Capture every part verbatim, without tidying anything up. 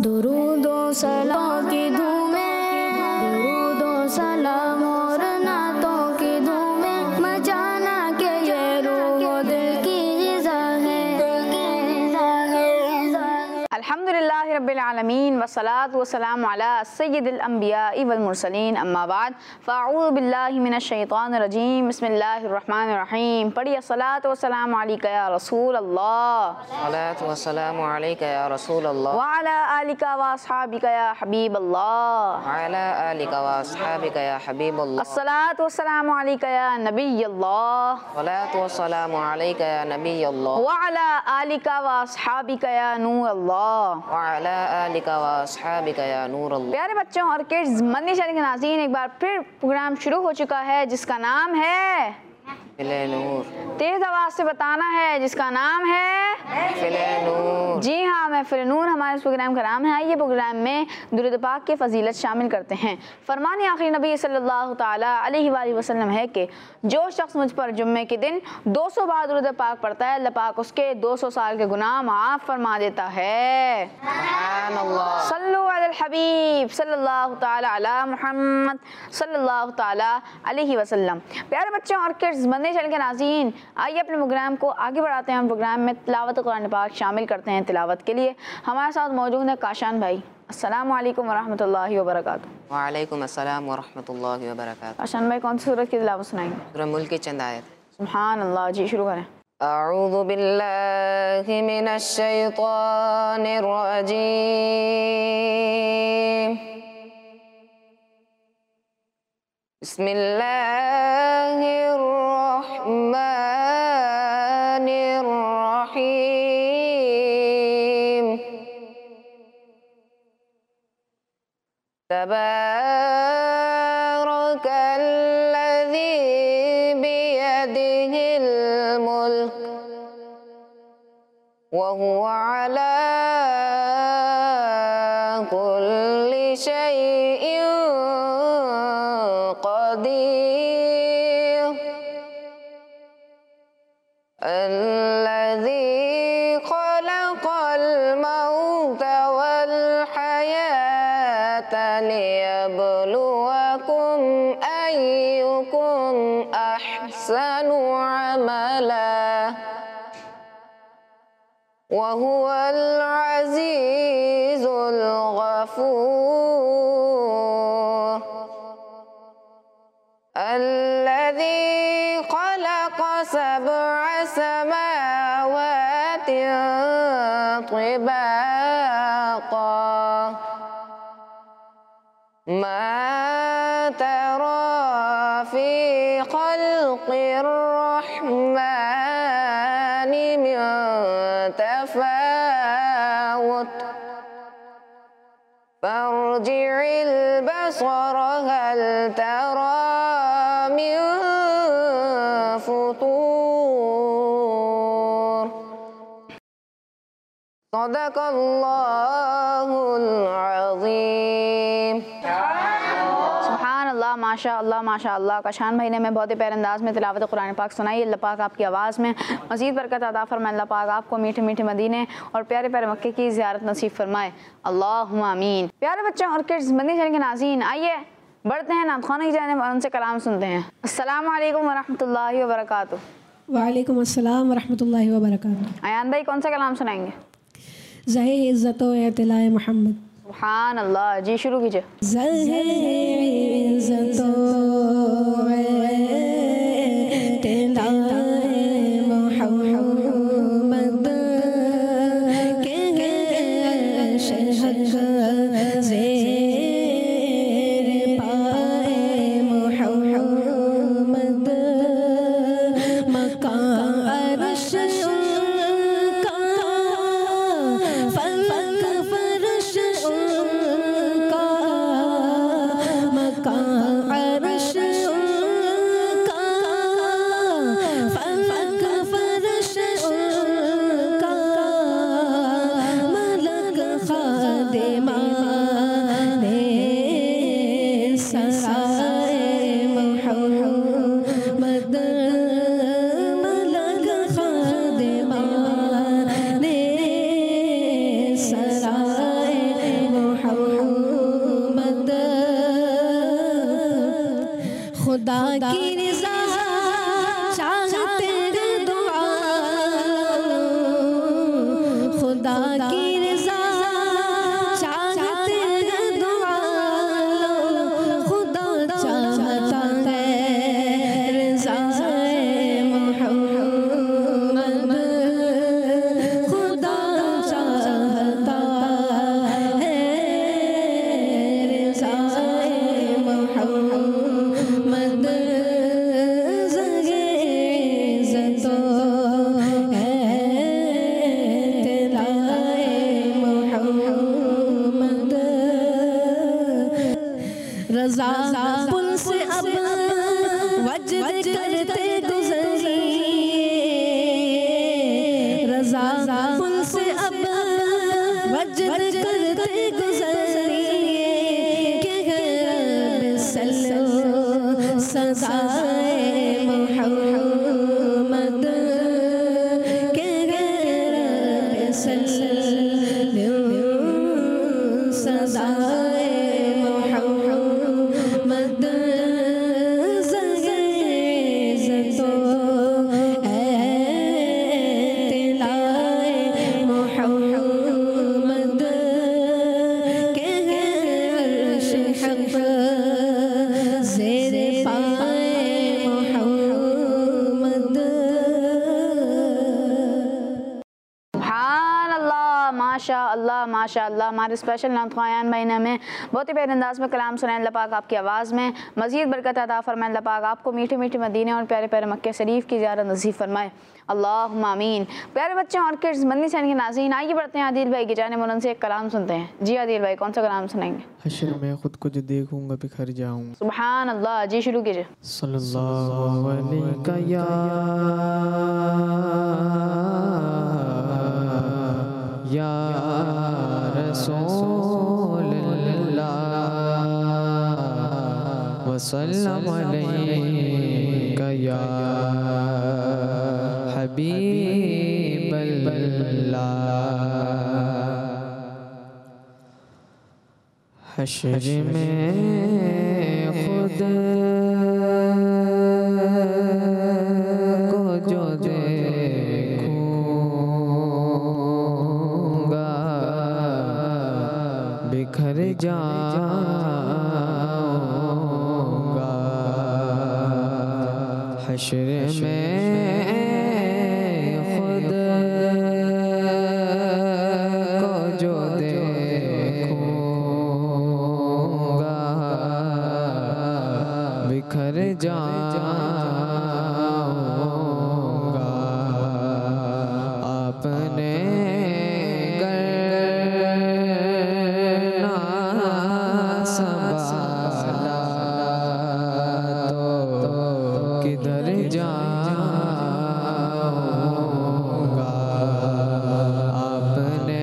दुरूदो सलाम की धूमें, दुरूदो सलाम और नातों की धूमें, मचाना के ये रूह दिल की ग़िज़ा है। अल्हम्दुलिल्लाहि रब्बिल आलमीन वस्सलातु वस्सलामु अला सय्यिदिल अंबियाइ वल मुरसलीन, अम्मा बाद फ़अऊज़ु बिल्लाहि मिनश शैतानिर रजीम, बिस्मिल्लाहिर रहमानिर रहीम। पढ़िए सलातो वस्सलामु अलैका या रसूल अल्लाह, सलातो वस्सलामु अलैका या रसूल अल्लाह, व अला आलिका व अस्हाबिका या हबीब अल्लाह, व अला आलिका व अस्हाबिका या हबीब अल्लाह, अस्सलातु वस्सलामु अलैका या नबी अल्लाह, सलातो वस्सलामु अलैका या नबी अल्लाह, व अला आलिका व अस्हाबिका या नूर अल्लाह, व अला आलिका व अस्हाबिका या नूर अल्लाह। प्यारे बच्चों और किड्स, मदनी चैनल के नाज़रीन, एक बार फिर प्रोग्राम शुरू हो चुका है जिसका नाम है महफ़िले नूर। तेज आवाज से बताना है जिसका नाम है महफ़िले नूर। जी हाँ, महफ़िल नूर हमारे इस प्रोग्राम का नाम है। आइए प्रोग्राम में दुरूद पाक के फजीलत शामिल करते हैं। फरमान आखिरी नबी सल्लल्लाहु ताला अलैहि वसल्लम है कि जो शख्स मुझ पर जुम्मे के दिन दो सौ बार दुरूद पाक पढ़ता है, अल्लाह पाक उसके दो सौ साल के गुनाह माफ़ फरमा देता है। सुभानअल्लाह। सल्लु अलल हबीब सल्लल्लाहु ताला अला मुहम्मद सल्लल्लाहु ताला अलैहि वसल्लम। प्यारे बच्चों और किड्स, मदनी चैनल के नाज़रीन, आइए अपने प्रोग्राम को आगे बढ़ाते हैं। हम प्रोग्राम में तिलावत कुरान पाक शामिल करते हैं। तिलावत के लिए हमारे साथ मौजूद है काशान भाई। अस्सलामु अलैकुम वरहमतुल्लाहि वबरकातुहू। वालेकुम अस्सलाम वरहमतुल्लाहि वबरकातुहू। काशान भाई, कौन सी सूरत की तिलावत सुनाएंगे? सूरह मुल्क की चंद आयत। सुभान अल्लाह, जी शुरू करें। अऊज़ु बिल्लाहि मिनश शैतानिर रजीम। बिस्मिल्लाहिर रहमानिर रहीम। तबारकल्लज़ी बियदिहिल मुल्क व हुवा अला कुल्लि शैइन क़दीर। अल्लज़ी ख़लक़ल मौत वल हयात लियब्लुवकुम अय्युकुम अहसनु अमला व हुवल अज़ीज़ुल गफ़ूर। अल्लज़ी ख़लक़ सबअ समावातिन तिबाक़ा मा तरा फ़ी ख़ल्क़िर रहमानि मिन तफ़ावुत फ़र्जि'िल बसर हल तरा मिन फ़ुतूर। सदक़ल्लाहुल अज़ीम। सुभान अल्लाह, माशा अल्लाह, माशा अल्लाह। काशान भाई ने हमें बहुत ही प्यारे अंदाज में तिलावत कुरान पाक सुनाई। अल्लाह पाक आपकी आवाज़ में मज़ीद बरकत अता फरमाए। अल्लाह पाक आपको मीठे मीठे मदीने और प्यारे प्यारे मक्के की ज़ियारत नसीब फरमाए। अल्लाहुम्मा आमीन। प्यारे बच्चों और किड्स, मदनी चैनल के नाज़रीन, आइए बढ़ते हैं नात ख़ाना की जानिब और उनसे कलाम सुनते हैं। अस्सलामु अलैकुम वरहमतुल्लाहि वबरकातुहू। वालेकुम अस्सलाम वरहमतुल्लाहि वबरकातुहू। अयान भाई, कौन सा कलाम सुनाएंगे? ज़हे इज़्ज़त व इत्तिलाए मोहम्मद। सुभान अल्लाह, जी शुरू कीजिए। ज़हे इज़्ज़त व इत्तिलाए मोहम्मद के शहर ज़ेर पाए मोहम्मद। मकान अर्श उनका, फलक फर्श उनका, मकान अर्श उनका, फलक फर्श उनका। मलक खादिमाने सराए मोहम्मद। मलक खादिमाने सराए खुदा की रज़ा चाहते हैं दुआ, खुदा की रज़ा चाहते हैं दुआ, खुदा चाहता है रज़ाए मोहम्मद, खुदा चाहता है रज़ाए मोहम्मद, ज़गे ज़तो है तिलाए मोहम्मद। रज़ा पुल से अब वजद करते गुज़रिए, रज़ा पुल से अब वजद करते गुज़रिए, के रब सल्लो सज़ाए मोहम्मद, के रब सल्लो सज़ाए मोहम्मद, ज़गे ज़तो है तिलाए मोहम्मद, के अर्श हक़ ज़ेरे पाए मोहम्मद। सुभान अल्लाह, माशा अल्लाह माशा अल्लाह। हमारे स्पेशल नातख़्वान महीने में बहुत ही प्यारे अंदाज़ में कलाम सुनाए अल्लाह पाक आपकी आवाज़ में। मज़ीद बरकत अता फरमाए अल्लाह पाक आपको, मीठे मीठे मदीने और प्यारे प्यारे मक्के शरीफ की ज़ियारत नसीब फरमाए, अल्लाहुम्मा आमीन। प्यारे बच्चों और किड्स, मदनी चैनल के नाज़रीन, आइए बढ़ते हैं आदिल भाई की जानिब और उनसे एक कलाम सुनते हैं। जी आदिल भाई, कौन सा कलाम सुनाएंगे? हश्र में खुद को जो देखूंगा बिखर जाऊंगा। सुभान अल्लाह, जी शुरू कीजिए। सल्लल्लाहु अलैहि या या रसूलल्लाह वसल्लम अलैका या हबीबल्लाह। हश्र में खुद को जो देखूंगा बिखर जाऊंगा। हश्र में खुद को जो देखूंगा बिखर जाऊंगा। आपने गरना संभाला तो किधर जाऊंगा। आपने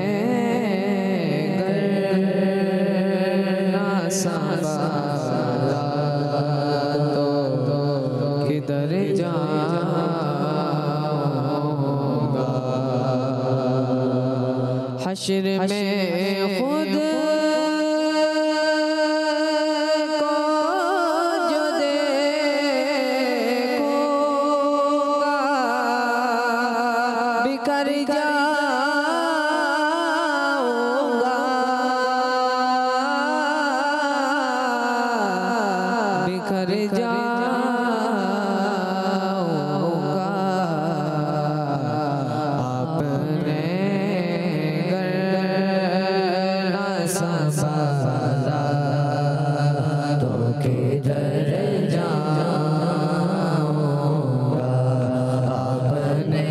गरना संभाला तो किधर जाऊंगा। हश्र में खुद को जो देखूंगा बिखर जाऊंगा। बिखर जाऊंगा। आपने गरना संभाला तो किधर जाऊंगा। आपने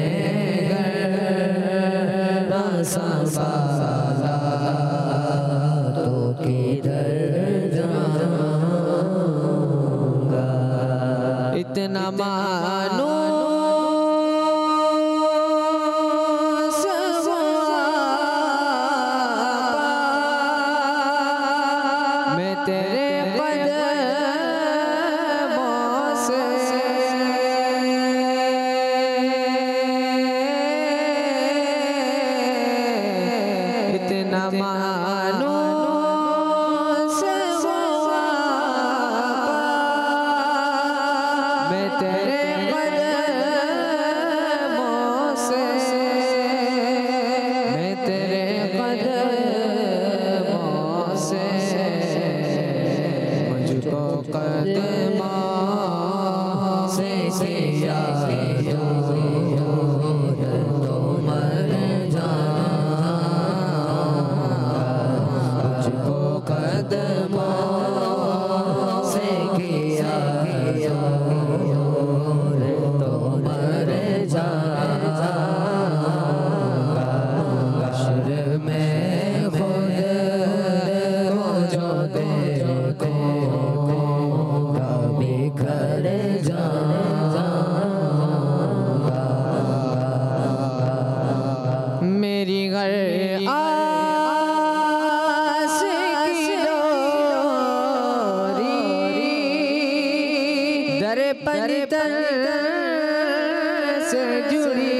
गरना संभाला तो किधर जाऊंगा। इतना मानो मैं तेरे कदमों से इतना मानो से परितर से जुड़ी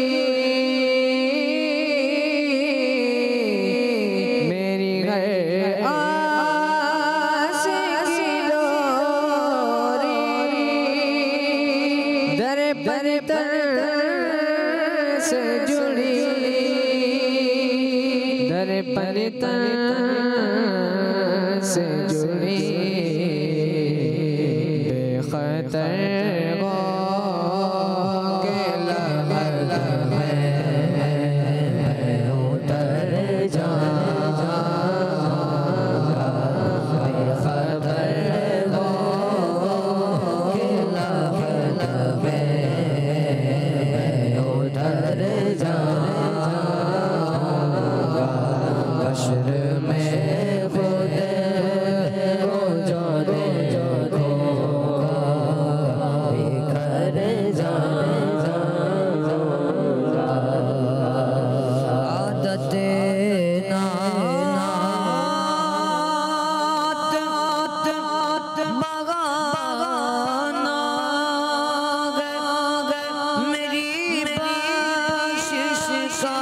मेरी है आस की डोरी दर परितर से जुड़ी दर परितर से जुड़ी बेखतर गो के लहर में उतर जाऊंगा बेखबर गो के लहर में उतर जाऊंगा हश्र में खुद को जो देखो बिखर जाऊंगा आदत नात बगाना मेरी बख्शिश का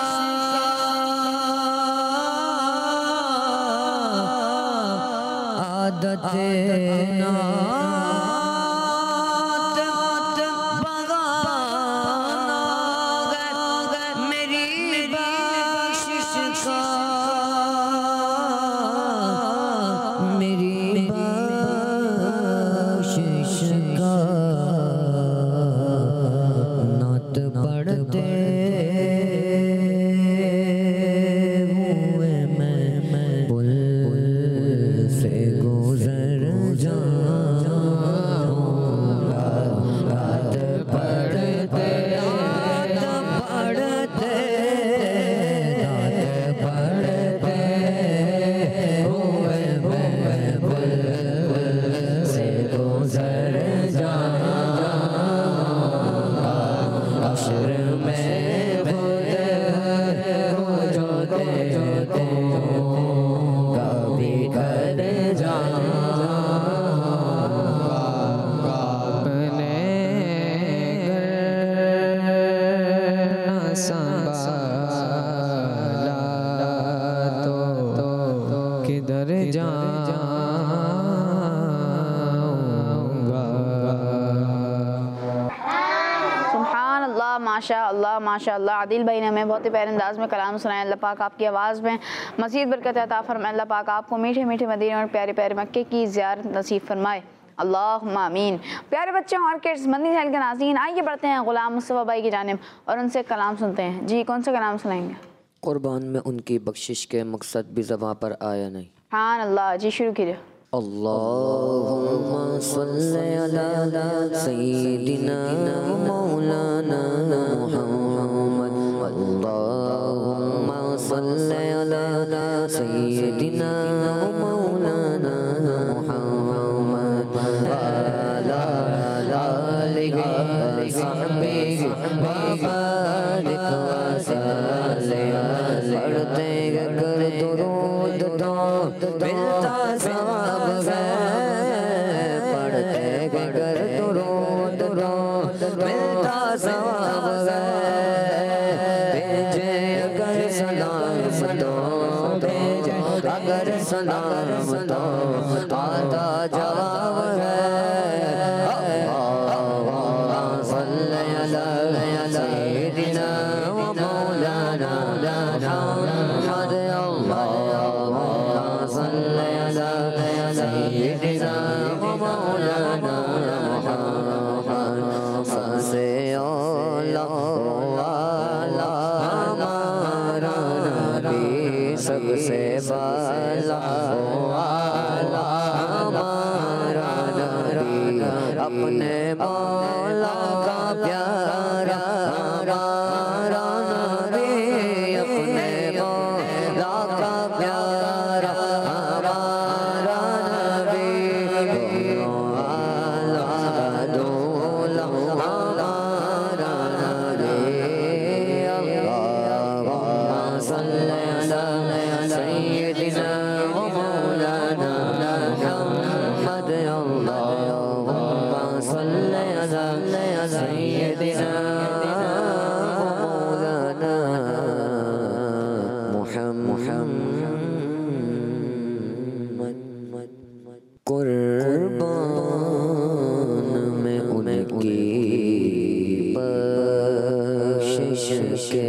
आदत नात बगाना मेरी बख्शिश का मेरी बख्शिश का नात पढ़ते हुए मैं पुल से गुजर जाऊंगा रात पढ़ते रात पढ़ते रात पढ़ते हुए मैं पुल से गुजर जाऊंगा हश्र में खुद को जो देखो कभी कर जाऊंगा अपने घर न संभाला तो किधर जाऊंगा सुभान अल्लाह माशा अल्लाह माशा अल्लाह। आदिल भाई ने हमें बहुत ही प्यारे अंदाज में कलाम सुनाया। अल्लाह पाक आपकी आवाज़ में मज़ीद बरकत अता फरमाए। अल्लाह पाक आपको मीठे मीठे मदीने और प्यारे प्यारे मक्के की ज़ियारत नसीब फरमाए। अल्लाहुम्मा आमीन। प्यारे बच्चों और किड्स मंदी सहल के नाज़रीन, आइए बढ़ते हैं ग़ुलाम मुस्तफ़ा भाई की जानिब और उनसे कलाम सुनते हैं। जी कौन सा कलाम सुनाएंगे? कुर्बान में उनकी बख्शिश के मकसद भी ज़बां पर आया नहीं। हाँ अल्लाह जी शुरू कीजिए। अल्लाहुम्मा सल्ली अला सय्यिदिना मौलाना मुहम्मद अल्लाहुम्मा सल्ली अला सय्यिदिना मौलाना मुहम्मद अला आलिहि वसहबिहि व बारिक वसल्लिम। पढ़ते कर दुरूद तो मिलता सवाब है, पढ़ते कर दुरूद तो मिलता सवाब है। भेजे अगर सलाम तो भेजे अगर सलाम तो आता जवाब है। अल्लाहुम्मा सल्ली अला सय्यिदिना व मौलाना मुहम्मद अल्लाहुम्मा सल्ली अला सय्यिदिना व मौलाना मुहम्मद सबसे औला वाला हमारा नबी सबसे बाला वाला हमारा नबी अपने मौला का प्यारा हमारा नबी अपने मौला का प्यारा हमारा नबी वाला दूल्हा हमारा नबी। अल्लाहुम्मा सल्ली अला सय्यिदिना व मौलाना मुहम्मद अल्लाहुम्मा सल्ली कुर्बान में उनकी बख्शिश के,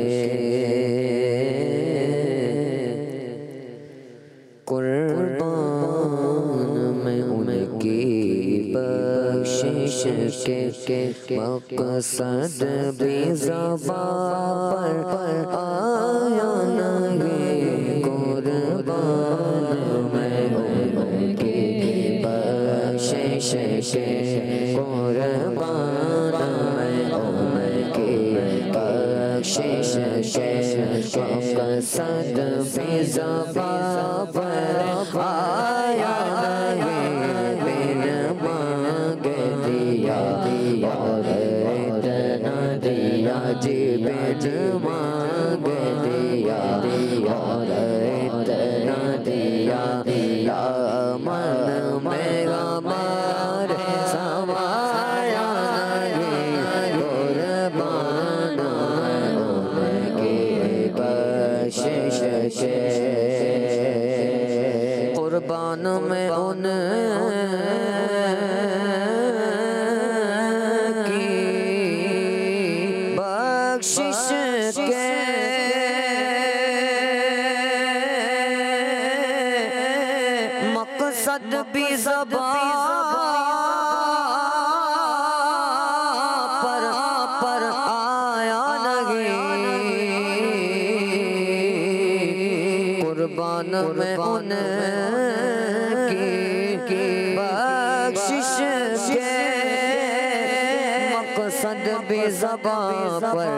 कुर्बान में उनकी बख्शिश के मकसद भी ज़बान पर आया नहीं। कुर्बान में उनकी बख्शिश के, कुर्बान में उनकी बख्शिश के मकसद भी ज़बान पर आया नहीं। बिन मांग दिया और इतना दिया जी, बिन मांग दिया और इतना दिया। या मन में हमारे समाया नहीं। कुर्बान में उनकी बख्शिश के, कुर्बान में उनकी बख्शिश के मकसद भी ज़बान पर पर आया नहीं। कुर्बान में उनकी बख्शिश के मकसद भी ज़बान पर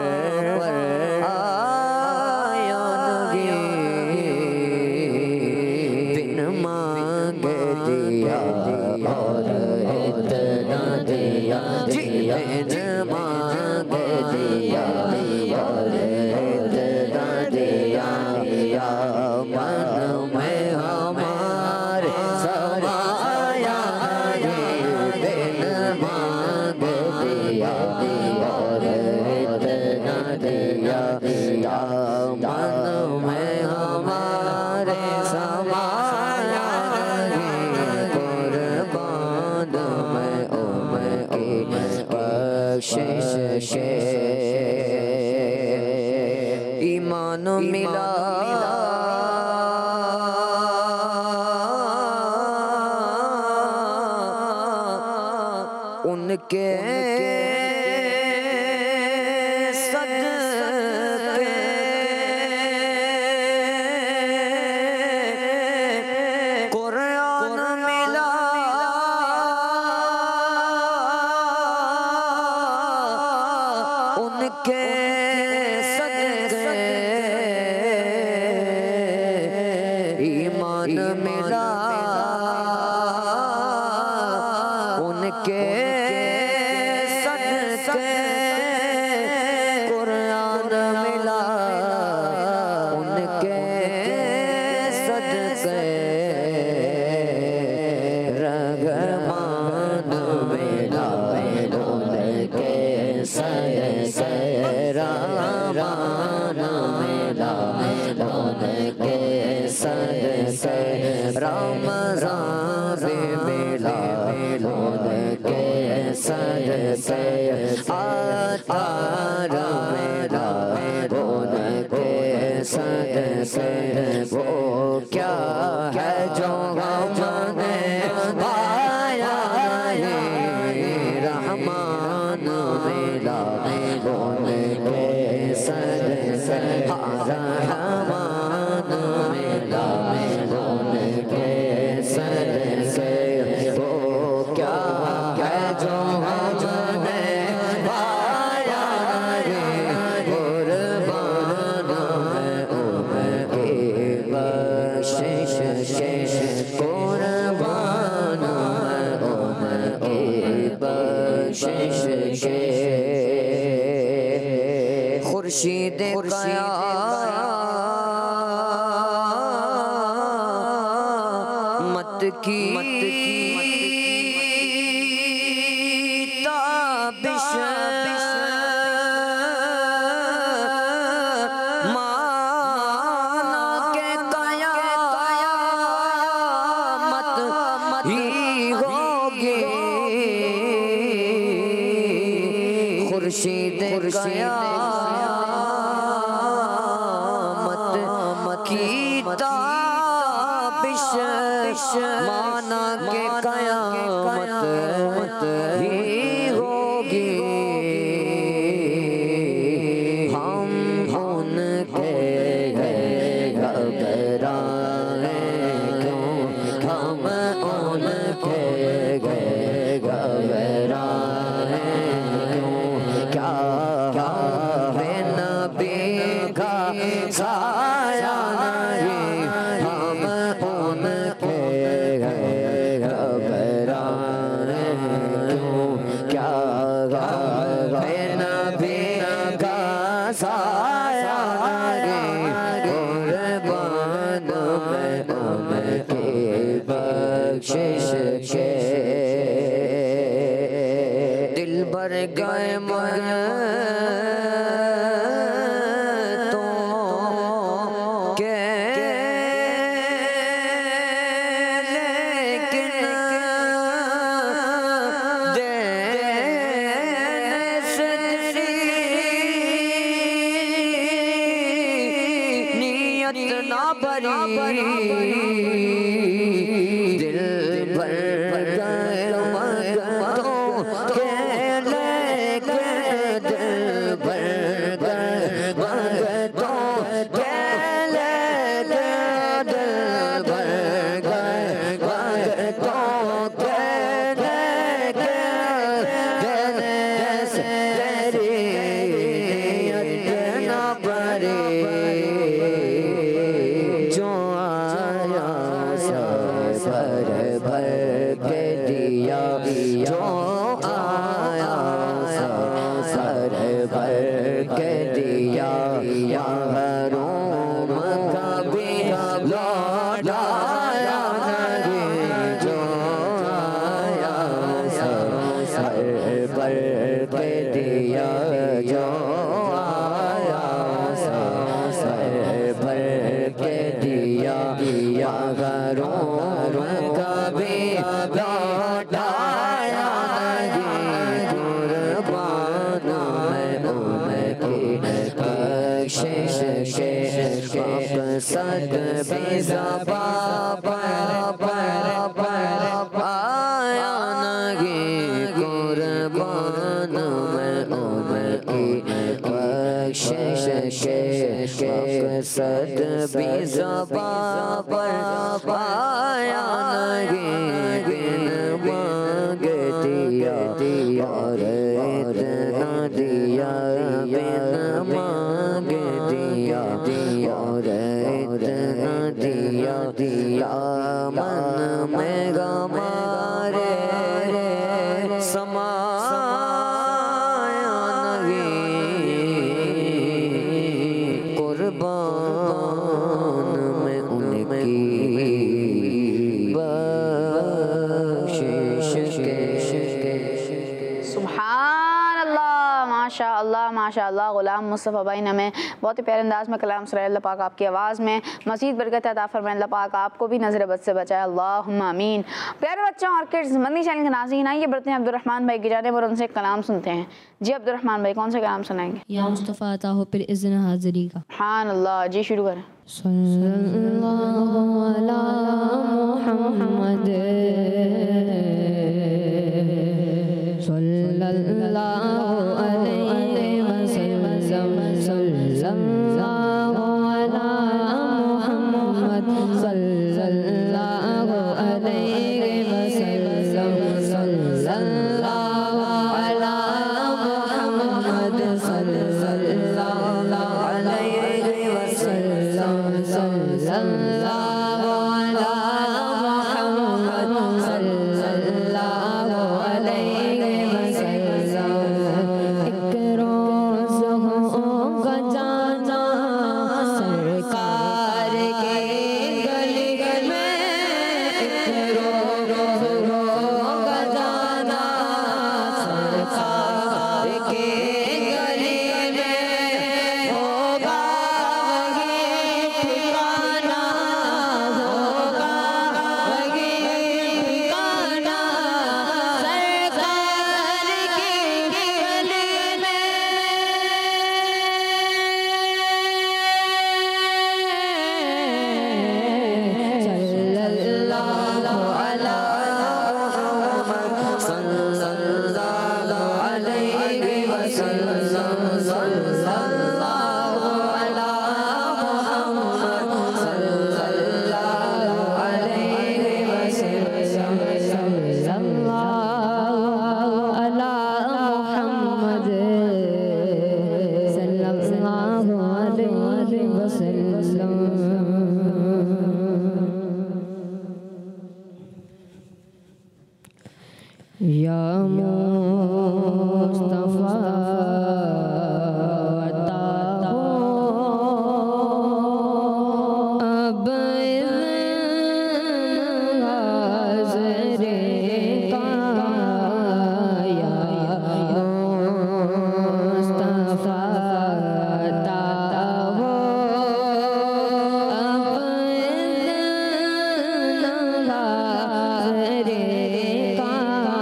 आया नहीं। बिन मांग दिया और इतना दिया जी, बिन मांग दिया और इतना दिया। या मन में हमारे समाया नहीं। बिन मांग दिया और इतना दिया। या मन में हमारे समाया नहीं। कुर्बान में उनकी बख्शिश के ईमान मिला उनके सदके, कुरान मिला उनके सदके, ईमान मिला उनके सदके, कुरान मिला उनके सदके। रहमान मिला उनके सदके, रहमान मिला उनके सदके। रमज़ान मिला उनके सदके, अतार मिला उनके सदके। वो क्या है जो हमने पाया नहीं। रहमान मिला उनके सदके, रहमान मिला उनके सदके। वो क्या है जो हमने पाया नहीं। कुर्बान में उनकी बख्शिश के, कुर्बान में उनकी बख्शिश के। खुर्शीद क़यामत की ताबिश माना के क़यामत ही माना के कयामत ही होगी, हम उनके घबराए क्यों, हम उनके घबराए क्यों, क्या है नबी का साया नहीं, हम उनके घबराए क्यों, क्या है नबी का साया नहीं, कुर्बान मैं उनकी बख्शिश के, दिल भर गए मगर तो के, लेकिन देने से नियत ना भरी, दिल भर गए मगर तो के, लेकिन दिल भर गए मगर तो के, लेकिन दिल भर गए मगर तो के, लेकिन देने से तेरी नियत ना भरी, जो आया सर भर के दिया, जो आया सर भर के दिया, महरूम कभी लौटाया नहीं, जो आया सर भर के दिया, जो आया सर भर के दिया, महरूम कभी लौटाया नहीं, कुर्बान मैं उनकी बख्शिश के, मकसद भी ज़बां पर आया नहीं, कुर्बान मैं उनकी बख्शिश के, मकसद भी ज़बां पर आया नहीं, बिन मांगे दिया और इतना दिया, बिन मांगे दिया और इतना दिया, दिया मन में गमारे समाया नहीं, कुर्बान में उनकी बख्शिश के। सुभान अल्लाह, माशा अल्लाह माशा अल्लाह। ग़ुलाम मुस्तफ़ा भाई ने हमें बहुत ही प्यारे अंदाज़ में कलाम सुनाया। अल्लाह पाक आपकी आवाज़ में मज़ीद बरकत अता फरमाए। अल्लाह पाक आपको भी नज़र बद से बचाए, अल्लाहुम्मा आमीन। प्यारे बच्चों और किड्स, मदनी चैनल के नाज़रीन, आइए बढ़ते हैं अब्दुर्रहमान भाई की जानिब और उनसे कलाम सुनते हैं। जी अब्दुर्रहमान भाई, कौन सा कलाम सुनाएंगे? या मुस्तफ़ा अता हो फिर इज़्न हाज़िरी का। सुभान अल्लाह, जी शुरू करें। सल्लल्लाहु अला मुहम्मद, सल्लल्लाहु अलैहि वसल्लम, सल्लल्लाहु अला मुहम्मद, सल्लल्लाहु अलैहि वसल्लम, सल्लल्लाहु अला मुहम्मद, सल्लल्लाहु अलैहि वसल्लम, सल्लल्लाहु या मुस्तफा अता हो अब इज़्न हाज़िरे का या मुस्तफा अता हो अब इज़्न हाज़िरे का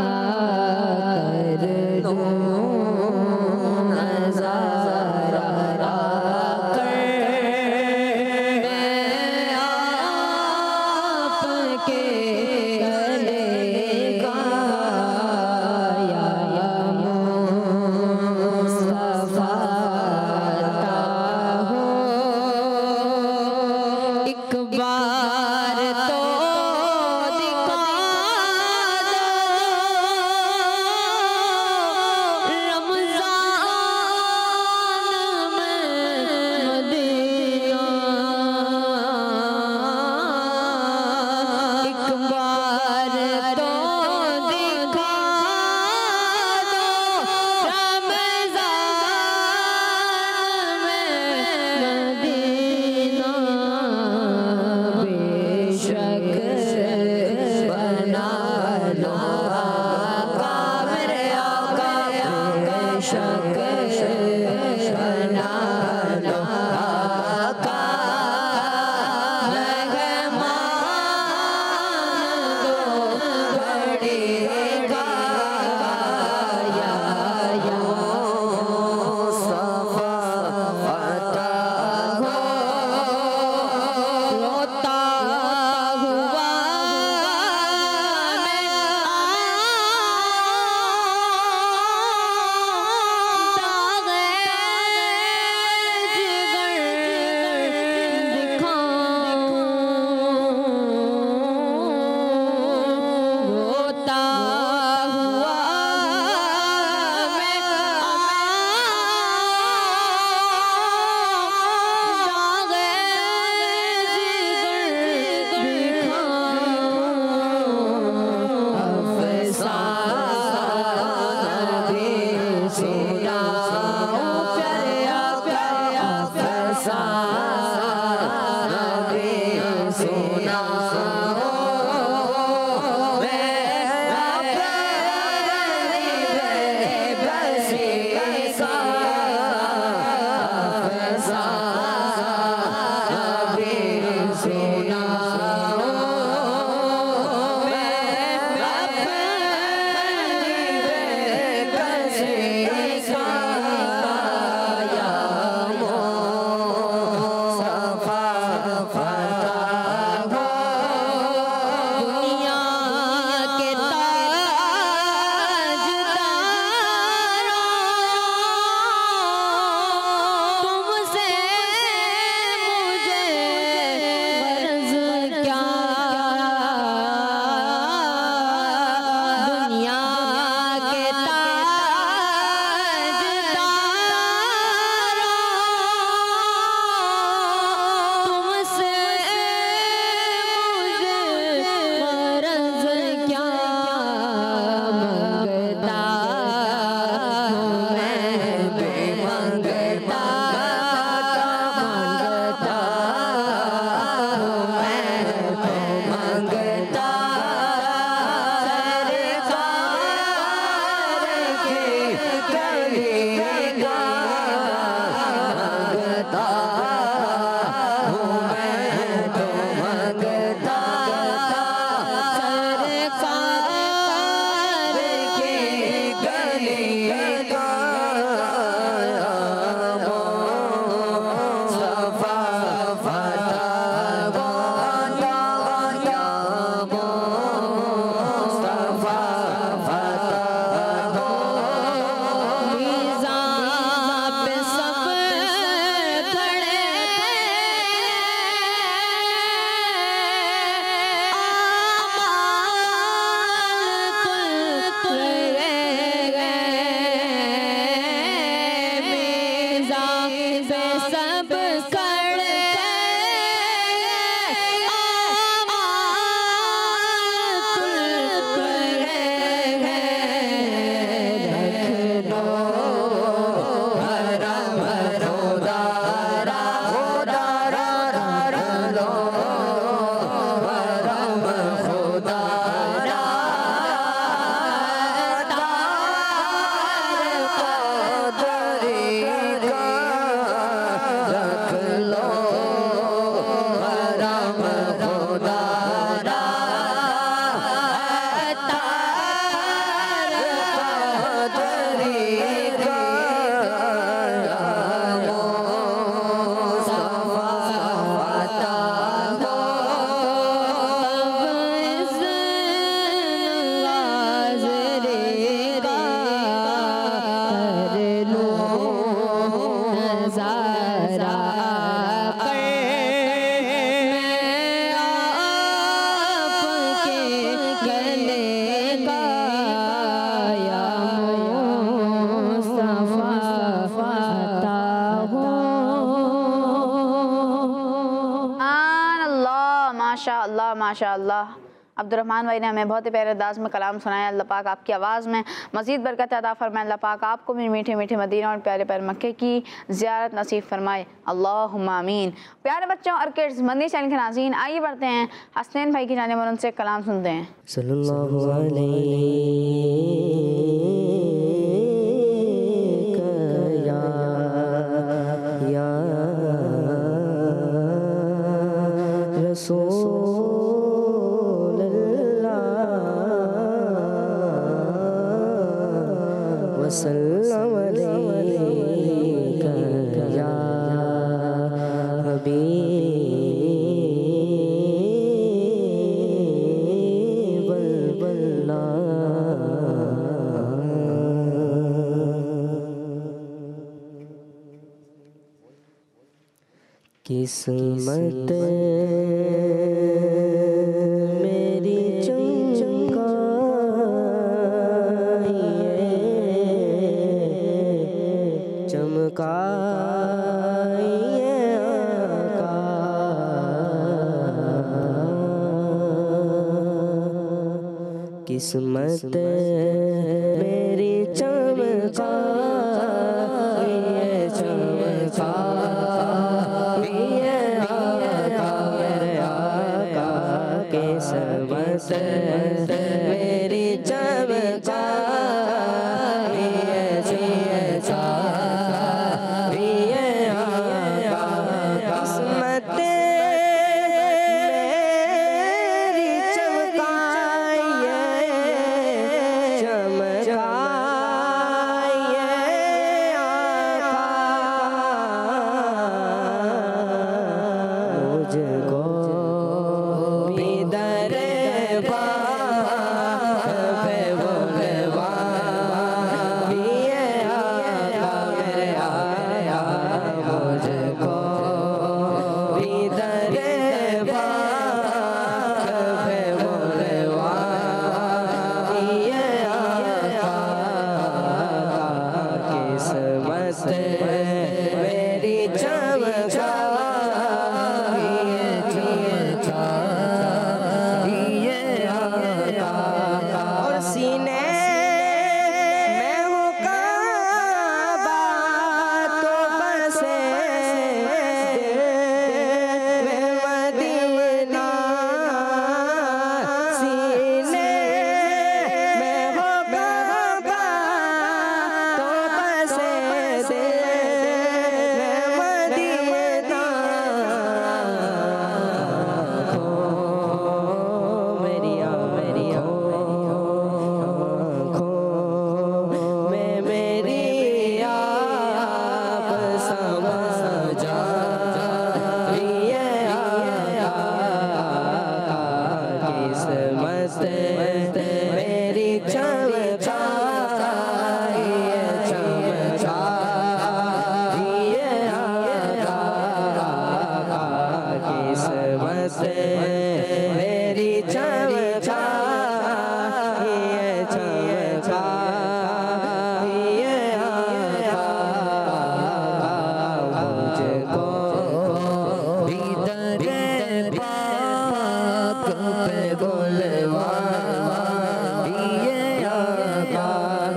कर दो नज़ारा कर मैं आपके गले का या मुस्तफा अता हो एक बार तो दिखा दो रमज़ान में मदीना एक बार माशाअल्लाह। अब्दुर्रहमान भाई ने हमें बहुत ही प्यारे अंदाज में कलाम सुनाया। अल्लाह पाक आपकी आवाज़ में मज़ीद बरकत अता फरमाए। अल्लाह पाक आपको भी मीठे मीठे मदीना और प्यारे प्यारे मक्के की ज़ियारत नसीब फरमाए, अल्लाहुम्मा आमीन। प्यारे बच्चों और किड्स, मदनी चैनल के नाज़रीन, आइए बढ़ते हैं हसनैन भाई की जानिब और उनसे कलाम सुनते हैं। सल्लल्लाहु अलैहि या या रसूल अल्लाह वसल्लम अलैका या हबीब किस्मत मेरी चमकाइए चमकाइए आका, किस्मत मेरी चमकाइए चमकाइए आका, मेरे आका किस्मत मेरी चमकाइए चमकाइए आका, किस्मत मेरी चमकाइए चमकाइए आका, मुझको भी दरबार पे बुलवाइए आका, मेरे आका मुझको भी दरबार पे बुलवाइए आका, किस्मत मेरी चमकाइए चमकाइए आका, और सीने में हो काबा तो बसे में मदीना, सीने में हो काबा तो बसे में मदीना, खो मेरी मेरी आँखों में मेरी आप समा जाइए आका, किस्मत मेरी चमकाइए चमकाइए आका, किस्मत मेरी चमकाइए चमकाइए आका, मुझको भी दरबार पे बुलवाइए आका,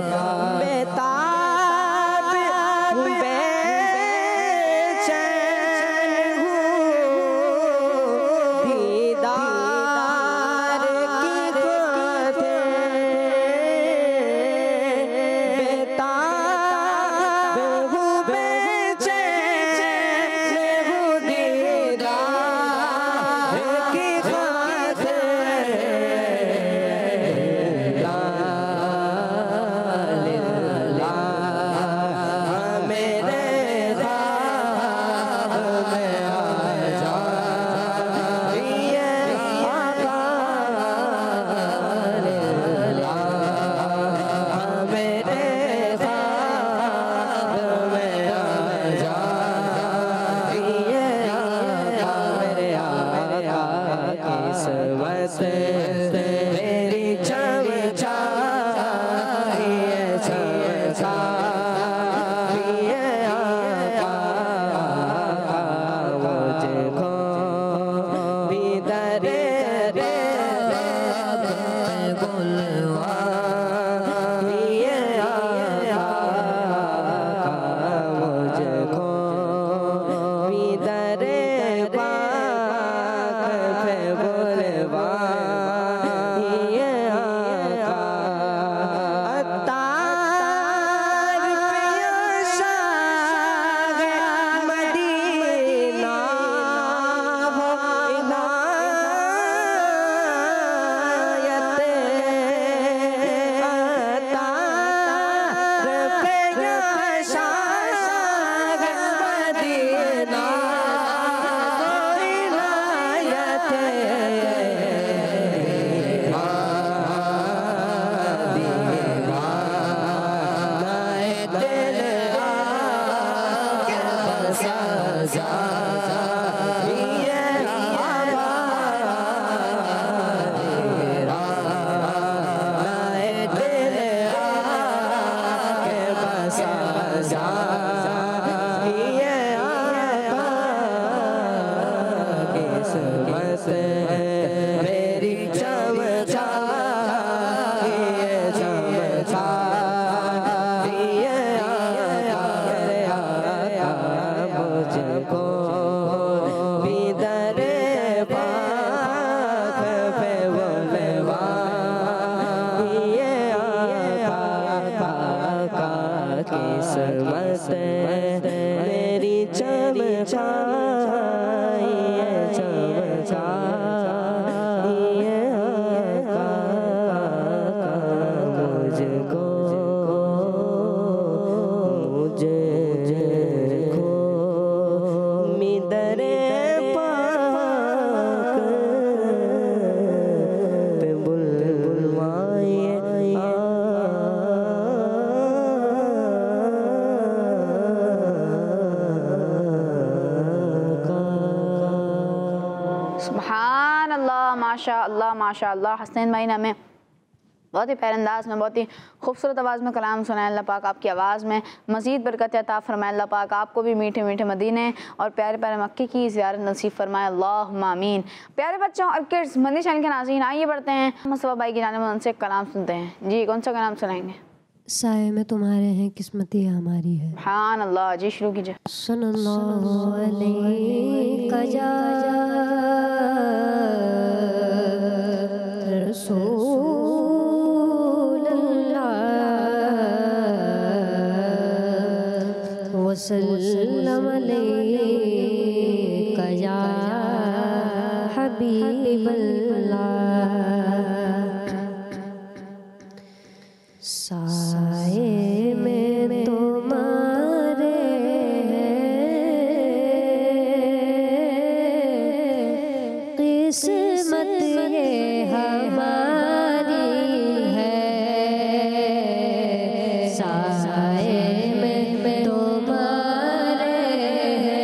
बेताब बेचैन हूँ दीदार की खातिर, बेताब हूँ बेचैन हूँ दीदार की खातिर, ला लिल्लाह मेरे ख्वाब में आ जाइए आका, लिल्लाह मेरे ख्वाब में आ जाइए आका, मेरे आका किस्मत मेरी चमकाइए चमकाइए आका, मुझको भी दरबार माशा अल्लाह माशा अल्लाह। हसनैन भाई ने हमें बहुत ही प्यारे अंदाज में बहुत ही खूबसूरत आवाज़ में कलाम सुनाए। अल्लाह पाक आपकी आवाज़ में मज़ीद बरकत अता फरमाए। अल्लाह पाक आपको भी मीठे मीठे मदीने और प्यारे प्यारे मक्के की ज़ियारत नसीब फरमाए। अल्लाहुम्मा आमीन। प्यारे बच्चों और किड्स मंदिर चैनल के नाज़रीन, आइए बढ़ते हैं मुस्तफ़ा भाई की जानिब उनसे कलाम सुनते हैं। जी कौन सा कलाम सुनाएंगे? साए में तुम्हारे हैं किस्मती हमारी है। हाँ अल्लाह जी शुरू कीजिए। सल्लल्लाहु अलैहि वसल्लम अलैका या हबीबल्लाह। साए में तुम्हारे किस्मत ये हमारी है। साए में तुम्हारे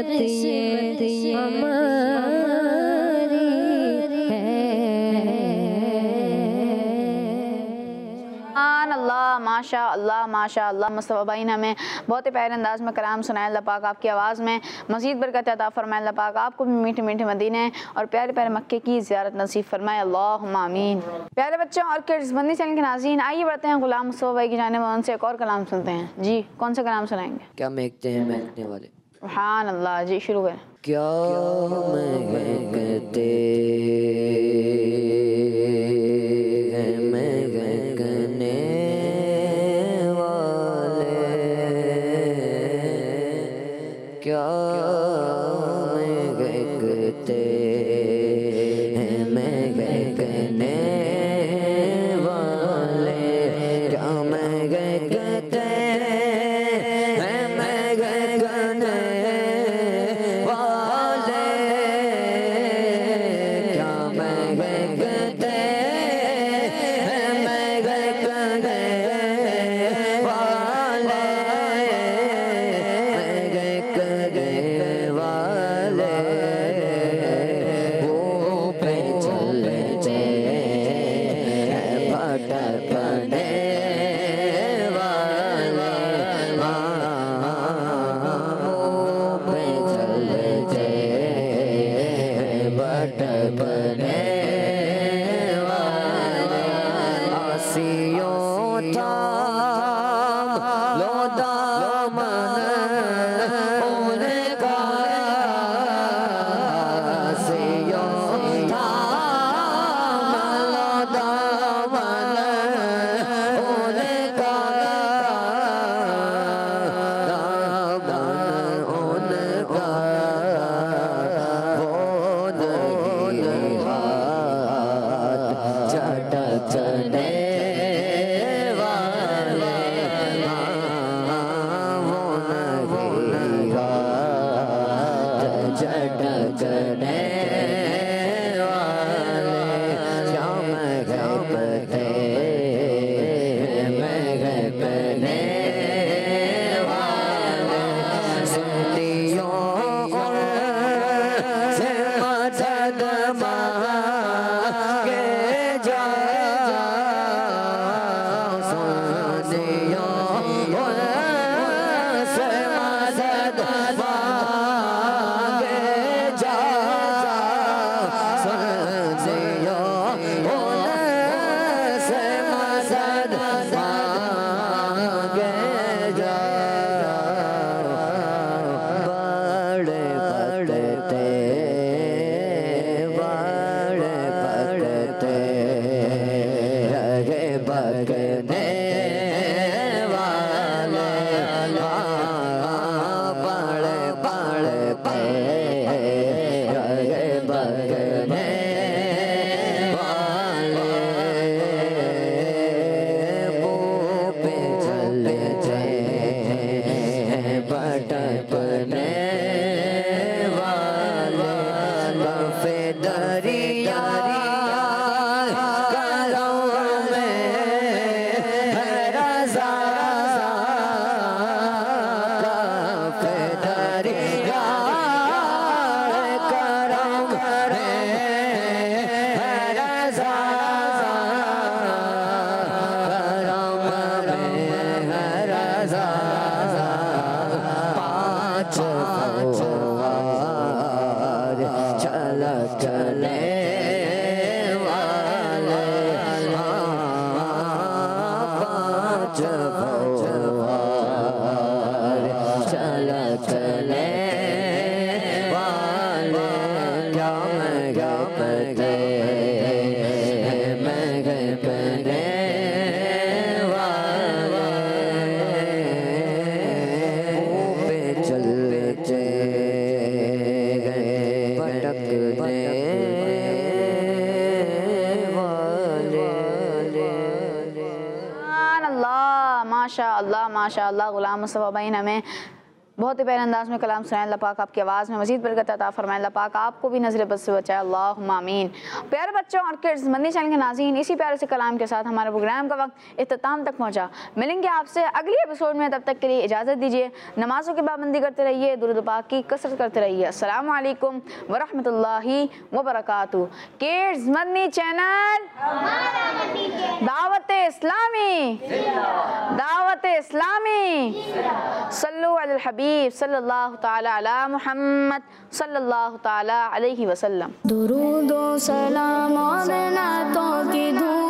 किस्मत ये हमारी सुभान अल्लाह, माशा अल्लाह माशा अल्लाह। मुस्तफ़ा भाई ने हमें बहुत ही प्यारे अंदाज में कलाम सुनाया। अल्लाह पाक आपकी आवाज़ में मज़ीद बरकत अता फरमाए। अल्लाह पाक आपको भी मीठे मीठे मदीने और प्यारे प्यारे मक्के की ज़ियारत नसीब फरमाए। अल्लाहुम्मा आमीन। प्यारे बच्चों और किड्स बंदी चैनल के नाज़रीन, आइए बढ़ते हैं गुलाम मुस्तफ़ा भाई की जानिब उनसे एक और कलाम सुनते हैं। जी कौन सा कलाम सुनाएंगे? क्या महकते हैं महकने वाले। सुभान अल्लाह, जी शुरू करें। क्या महकते क्या महकते हैं महकने वाले, क्या महकते हैं महकने वाले, क्या महकते हैं महकने वाले, माशा अल्लाह माशा अल्लाह। गुलाम मुस्तफ़ा भाई ने हमें बहुत ही प्यारे अंदाज में कलाम सुनाए अल्लाह पाक आपकी आवाज़ में मज़ीद बरकत अता फरमाए अल्लाह पाक आपको भी नज़र बद से बचाए अल्लाहुम्मा आमीन। प्यारे बच्चों और किड्स, मदनी चैनल के नाज़रीन, इसी प्यारे से कलाम के साथ हमारे प्रोग्राम का वक्त इख्तिताम तक पहुँचा। मिलेंगे आपसे अगले एपिसोड में, तब तक के लिए इजाज़त दीजिए। नमाज़ों की पाबंदी करते रहिए, दुरूद पाक की कसरत करते रहिए। अस्सलामु अलैकुम व रहमतुल्लाहि व बरकातुहू। किड्स मदनी चैनल, दावत इस्लामी, दावत इस्लामी, सल्लु अलल हबीब सल्लल्लाहु ताला अला मुहम्मद सल्लल्लाहु ताला अलैहि वसल्लम। दुरूद व सलाम और नातों की धूम